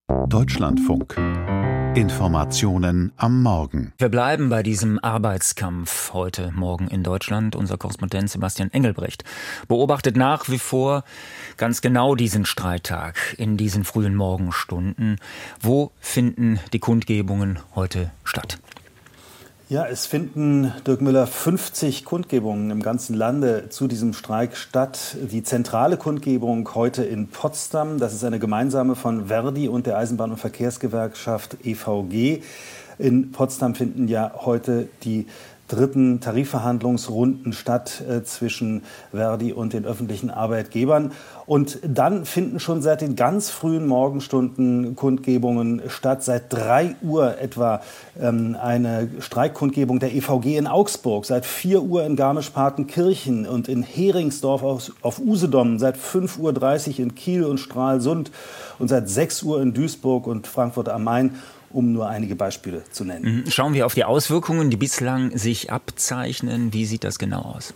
Deutschlandfunk. Informationen am Morgen. Wir bleiben bei diesem Arbeitskampf heute Morgen in Deutschland. Unser Korrespondent Sebastian Engelbrecht beobachtet nach wie vor ganz genau diesen Streittag in diesen frühen Morgenstunden. Wo finden die Kundgebungen heute statt? Ja, es finden, Dirk Müller, 50 Kundgebungen im ganzen Lande zu diesem Streik statt. Die zentrale Kundgebung heute in Potsdam, das ist eine gemeinsame von Verdi und der Eisenbahn- und Verkehrsgewerkschaft EVG. In Potsdam finden ja heute die dritten Tarifverhandlungsrunden statt zwischen Verdi und den öffentlichen Arbeitgebern. Und dann finden schon seit den ganz frühen Morgenstunden Kundgebungen statt. Seit 3 Uhr etwa eine Streikkundgebung der EVG in Augsburg. Seit 4 Uhr in Garmisch-Partenkirchen und in Heringsdorf auf Usedom. Seit 5:30 Uhr in Kiel und Stralsund und seit 6 Uhr in Duisburg und Frankfurt am Main, um nur einige Beispiele zu nennen. Schauen wir auf die Auswirkungen, die bislang sich abzeichnen. Wie sieht das genau aus?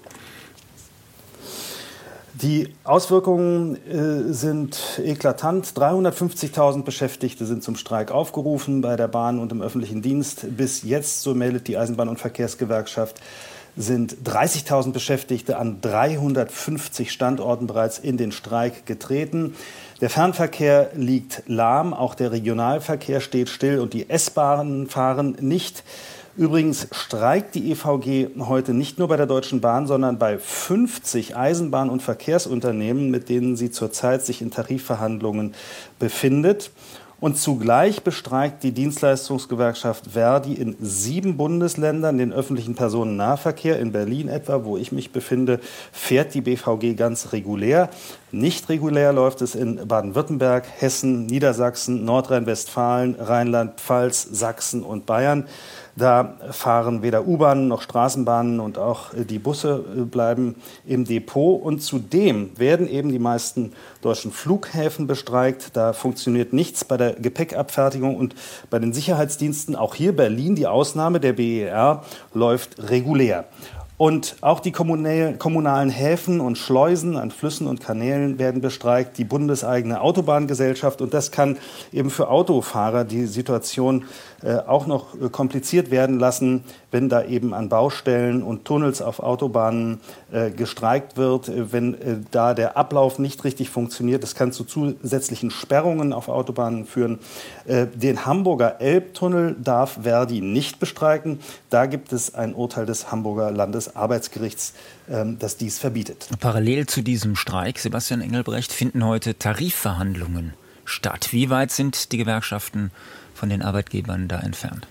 Die Auswirkungen sind eklatant. 350.000 Beschäftigte sind zum Streik aufgerufen bei der Bahn und im öffentlichen Dienst. Bis jetzt, so meldet die Eisenbahn- und Verkehrsgewerkschaft, sind 30.000 Beschäftigte an 350 Standorten bereits in den Streik getreten. Der Fernverkehr liegt lahm, auch der Regionalverkehr steht still und die S-Bahnen fahren nicht. Übrigens streikt die EVG heute nicht nur bei der Deutschen Bahn, sondern bei 50 Eisenbahn- und Verkehrsunternehmen, mit denen sie zurzeit sich in Tarifverhandlungen befindet. Und zugleich bestreikt die Dienstleistungsgewerkschaft Verdi in 7 Bundesländern den öffentlichen Personennahverkehr. In Berlin etwa, wo ich mich befinde, fährt die BVG ganz regulär. Nicht regulär läuft es in Baden-Württemberg, Hessen, Niedersachsen, Nordrhein-Westfalen, Rheinland-Pfalz, Sachsen und Bayern. Da fahren weder U-Bahnen noch Straßenbahnen und auch die Busse bleiben im Depot. Und zudem werden eben die meisten deutschen Flughäfen bestreikt. Da funktioniert nichts bei der Gepäckabfertigung und bei den Sicherheitsdiensten. Auch hier Berlin, die Ausnahme, der BER, läuft regulär. Und auch die kommunalen Häfen und Schleusen an Flüssen und Kanälen werden bestreikt, die bundeseigene Autobahngesellschaft. Und das kann eben für Autofahrer die Situation auch noch kompliziert werden lassen, wenn da eben an Baustellen und Tunnels auf Autobahnen gestreikt wird, wenn da der Ablauf nicht richtig funktioniert. Das kann zu zusätzlichen Sperrungen auf Autobahnen führen. Den Hamburger Elbtunnel darf Verdi nicht bestreiken. Da gibt es ein Urteil des Hamburger Landesarbeitsgerichts, das dies verbietet. Parallel zu diesem Streik, Sebastian Engelbrecht, finden heute Tarifverhandlungen statt. Wie weit sind die Gewerkschaften von den Arbeitgebern da entfernt?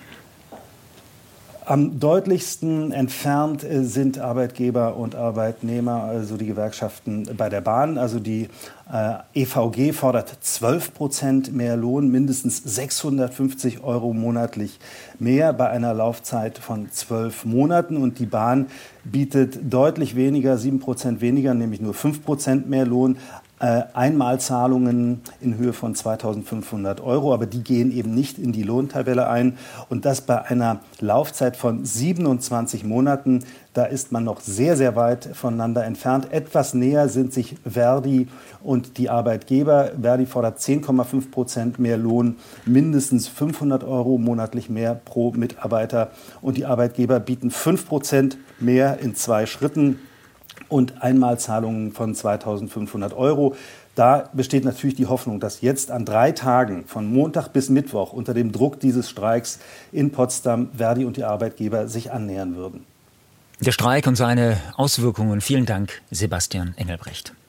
Am deutlichsten entfernt sind Arbeitgeber und Arbeitnehmer, also die Gewerkschaften bei der Bahn. Also die EVG fordert 12% mehr Lohn, mindestens 650 € monatlich mehr bei einer Laufzeit von 12 Monaten. Und die Bahn bietet deutlich weniger, 7% weniger, nämlich nur 5% mehr Lohn. Einmalzahlungen in Höhe von 2.500 €, aber die gehen eben nicht in die Lohntabelle ein. Und das bei einer Laufzeit von 27 Monaten, da ist man noch sehr, sehr weit voneinander entfernt. Etwas näher sind sich Verdi und die Arbeitgeber. Verdi fordert 10,5% mehr Lohn, mindestens 500 € monatlich mehr pro Mitarbeiter. Und die Arbeitgeber bieten 5% mehr in 2 Schritten. Und Einmalzahlungen von 2.500 €. Da besteht natürlich die Hoffnung, dass jetzt an 3 Tagen von Montag bis Mittwoch unter dem Druck dieses Streiks in Potsdam Verdi und die Arbeitgeber sich annähern würden. Der Streik und seine Auswirkungen. Vielen Dank, Sebastian Engelbrecht.